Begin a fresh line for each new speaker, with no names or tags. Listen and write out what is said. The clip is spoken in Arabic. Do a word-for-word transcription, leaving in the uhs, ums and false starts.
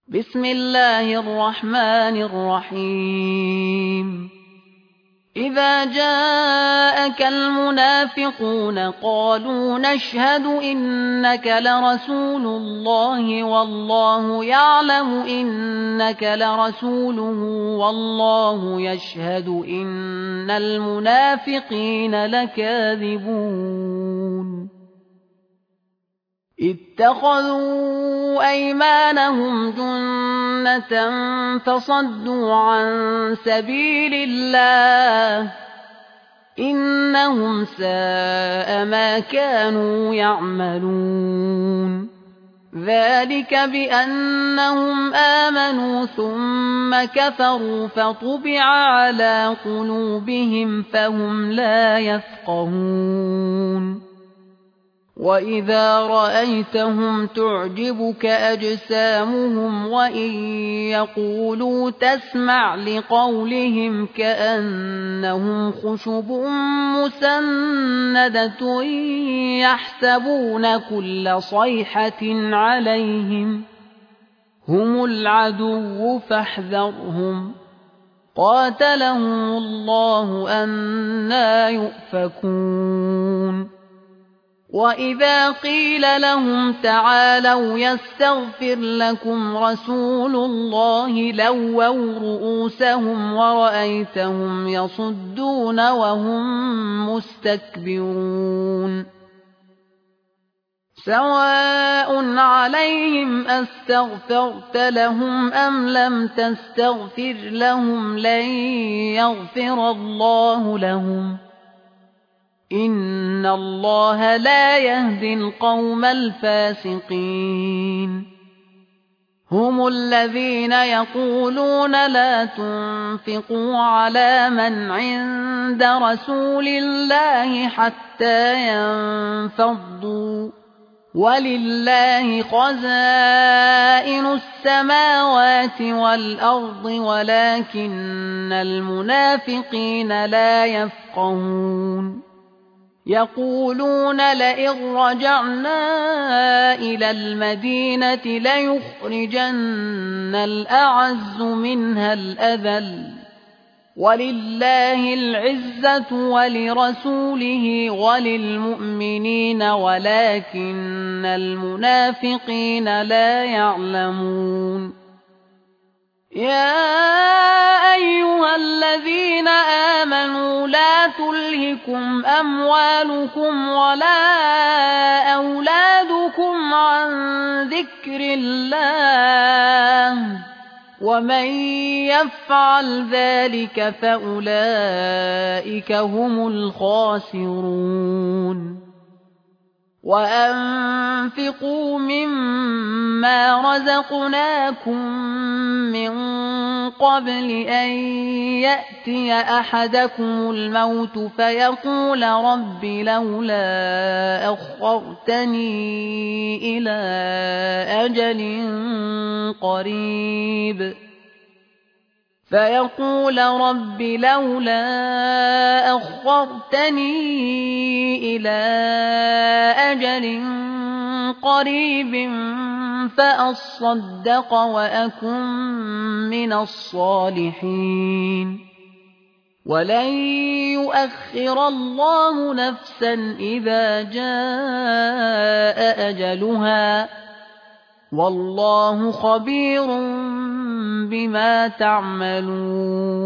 بسم الله الرحمن الرحيم إذا جاءك المنافقون قالوا نشهد إنك لرسول الله والله يعلم إنك لرسوله والله يشهد إن المنافقين لكاذبون اتخذوا أيمانهم جنة فصدوا عن سبيل الله إنهم ساء ما كانوا يعملون ذلك بأنهم آمنوا ثم كفروا فطبع على قلوبهم فهم لا يفقهون وإذا رأيتهم تعجبك أجسامهم وإن يقولوا تسمع لقولهم كأنهم خشب مسندة يحسبون كل صيحة عليهم هم العدو فاحذرهم قاتلهم الله أنى يؤفكون وإذا قيل لهم تعالوا يستغفر لكم رسول الله لووا رؤوسهم ورأيتهم يصدون وهم مستكبرون سواء عليهم أستغفرت لهم أم لم تستغفر لهم لن يغفر الله لهم إن الله لا يهدي القوم الفاسقين هم الذين يقولون لا تنفقوا على من عند رسول الله حتى ينفضوا ولله خزائن السماوات والأرض ولكن المنافقين لا يفقهون يقولون لئن رجعنا إلى المدينة ليخرجن الأعز منها الأذل ولله العزة ولرسوله وللمؤمنين ولكن المنافقين لا يعلمون يا أيها الذين آمنوا لا تلهكم أموالكم ولا أولادكم عن ذكر الله ومن يفعل ذلك فأولئك هم الخاسرون وأنفقوا مما رزقناكم من قبل أن يأتي أحدكم الموت فيقول رب لولا أخرتني إلى أجل قريب فيقول رب لولا أخرتني إلى أجل قريب فأصدق وأكن من الصالحين ولن يؤخر الله نفسا إذا جاء أجلها والله خبير بما تعملون